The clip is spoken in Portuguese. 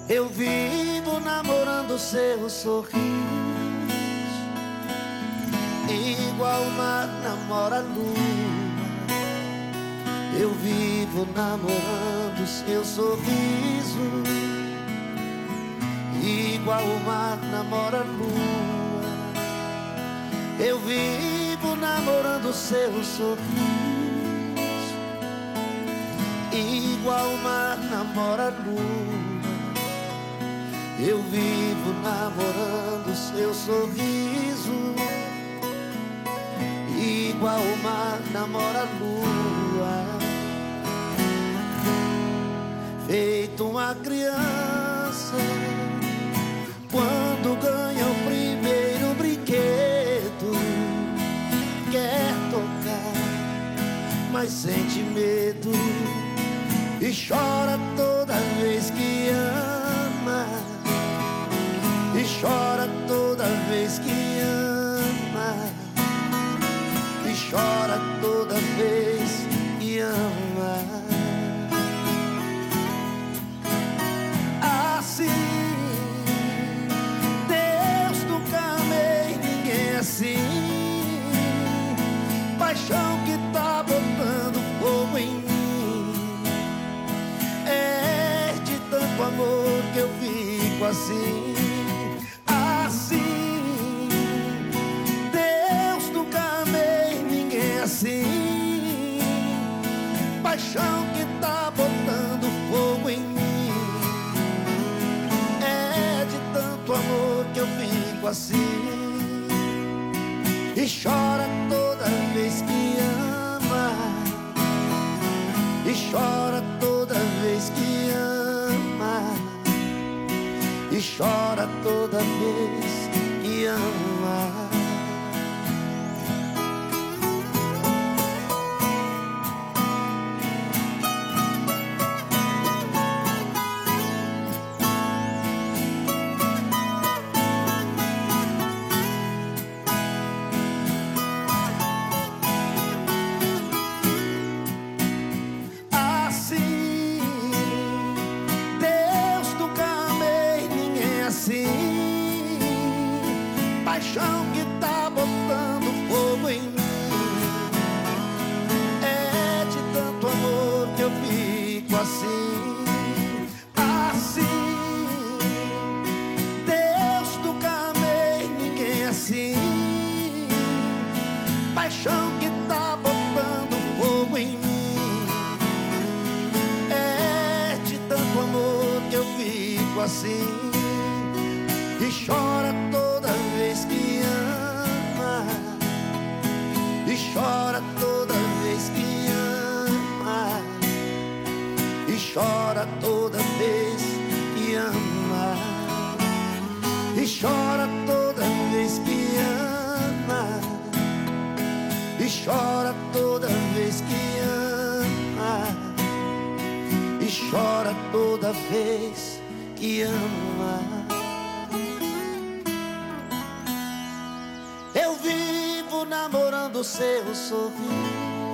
Eu vivo namorando seu sorriso, igual o mar namora a lua. Eu vivo namorando seu sorriso, igual o mar namora a lua. Eu vivo namorando seu sorriso, igual o mar namora a lua. Eu vivo namorando seu sorriso, igual o mar namora a lua. Feito uma criança quando ganha o primeiro brinquedo, quer tocar, mas sente medo e chora toda vez que ama, e chora toda vez que ama, e chora toda vez que ama. Assim, Deus nunca amei ninguém assim. Paixão que tá botando fogo em mim. É de tanto amor que eu fico assim. Assim, Deus nunca amei ninguém assim. Paixão que tá botando fogo em mim. É de tanto amor que eu fico assim. E chora toda vez que ama, e chora toda vez que ama, e chora toda vez que ama. Assim, Deus nunca amei ninguém assim. Paixão que tá botando fogo em mim. É de tanto amor que eu fico assim. Assim, Deus nunca amei ninguém assim. Paixão que tá botando fogo em mim. É de tanto amor que eu fico assim. E chora toda vez que ama, e chora toda vez que ama, e chora toda vez que ama, e chora toda vez que ama, e chora toda vez que ama, e chora toda vez que ama. Eu vivo namorando seu sorriso,